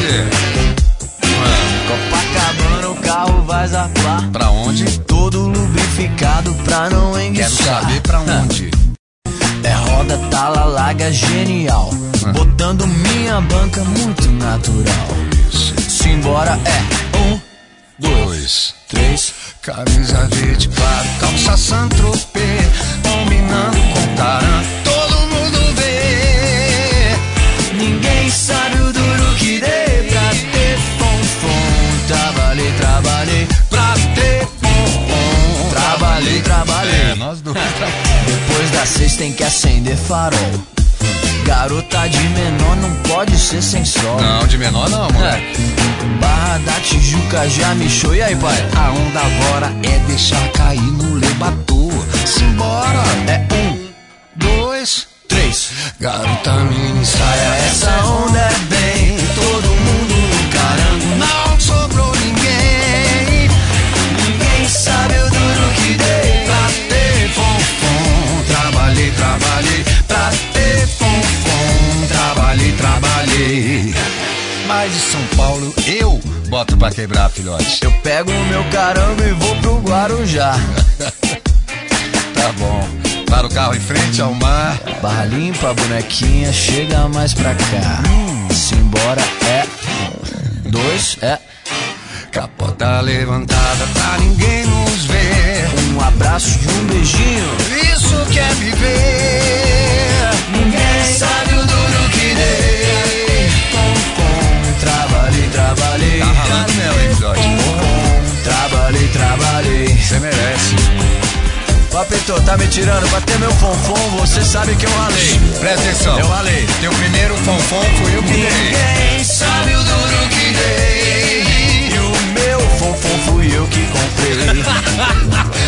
Copacabana, o carro vai zarpar. Pra onde? Todo lubrificado pra não enguiçar. Quero saber pra onde. É roda, tala, larga, genial. Botando minha banca muito natural. Simbora, é 1, 2, 3. Camisa verde claro, calça Saint-Tropez, combinando com Taran, todo mundo vê. Ninguém sabe o duro que dei pra ter fonfon. Trabalhei, trabalhei pra ter fonfon. Trabalhei. Nós dois. Depois das 6 tem que acender farol. Garota de menor não pode ser sem sol. Não, de menor não, mano. Barra da Tijuca já me show. E aí, pai? A onda agora é deixar cair no lebator. Simbora. É 1, 2, 3. garota mini saia, Essa onda é bem, todo mundo no carango. não sobrou ninguém. Ninguém sabe o duro que dei Pra ter fonfon, trabalhei pra ter fonfon, trabalhei. Mas de São Paulo eu boto pra quebrar, filhote. Eu pego o meu carango e vou pro Guarujá. Tá bom. Para o carro em frente ao mar. Barra limpa, bonequinha, chega mais pra cá. Simbora, é 2, é. Capota levantada pra ninguém nos ver. Um abraço e um beijinho. Isso que é viver. Ninguém sabe o duro que dei. Trabalhei. Tá ralando mesmo, hein, filhote? Trabalhei. Você merece. Papito, tá me tirando pra ter meu fonfon, você sabe que eu ralei. Presta atenção. Eu ralei. Teu primeiro fonfon fui eu que dei. Ninguém sabe o duro que dei. E o meu fonfon fui eu que comprei.